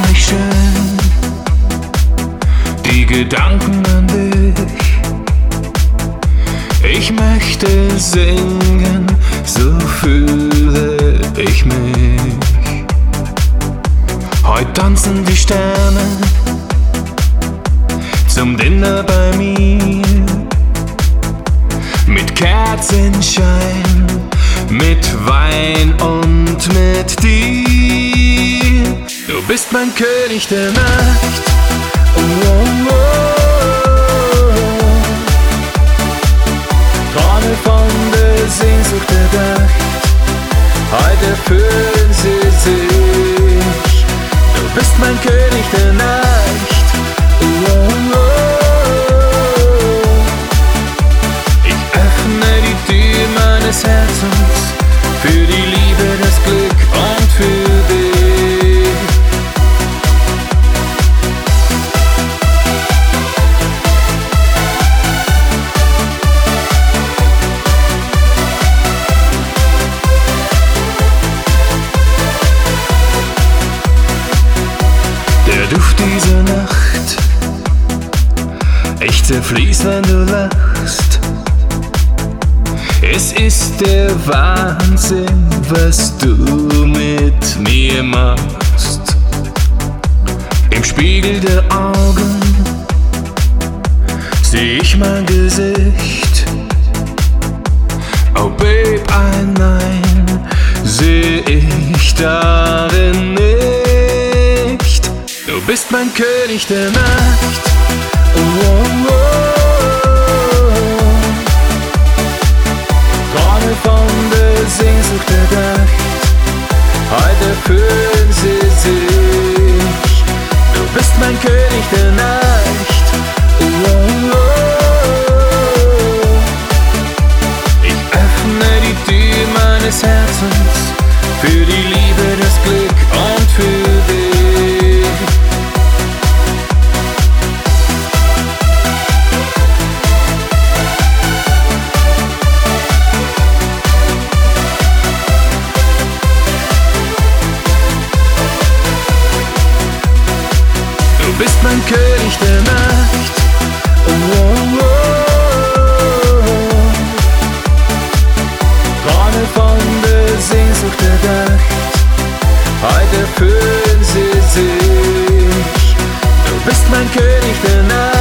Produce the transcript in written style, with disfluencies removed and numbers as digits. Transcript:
unheimlich schön, die Gedanken an dich. Ich möchte singen, so fühle ich mich. Heute tanzen die Sterne zum Dinner bei mir, mit Kerzenschein, mit Wein und mit dir. Du bist mein König der Nacht. Oh, oh, oh. Träume von der Sehnsucht der Nacht, heute erfüllen sie sich. Du bist mein König der Nacht. Oh, oh, oh. Ich öffne die Tür meines Herzens für die Liebe, das Glück und für dich. Der Duft dieser Nacht, ich zerfließ, wenn du lachst. Es ist der Wahnsinn, was du mit mir machst. Im Spiegel der Augen seh ich mein Gesicht. Oh Babe, ein Nein seh ich darin nicht. Du bist mein König der Nacht. Oh, oh, oh. Träume von der Sehnsucht der Nacht, heute erfüllen sie sich. Du bist mein König der Nacht. Oh, oh, oh. Ich öffne die Tür meines Herzens für die Liebe, das Glück und für dich. Du bist mein König der Nacht. Oh, oh, oh. Träume von der Sehnsucht der Nacht, heute erfüllen sie sich. Du bist mein König der Nacht.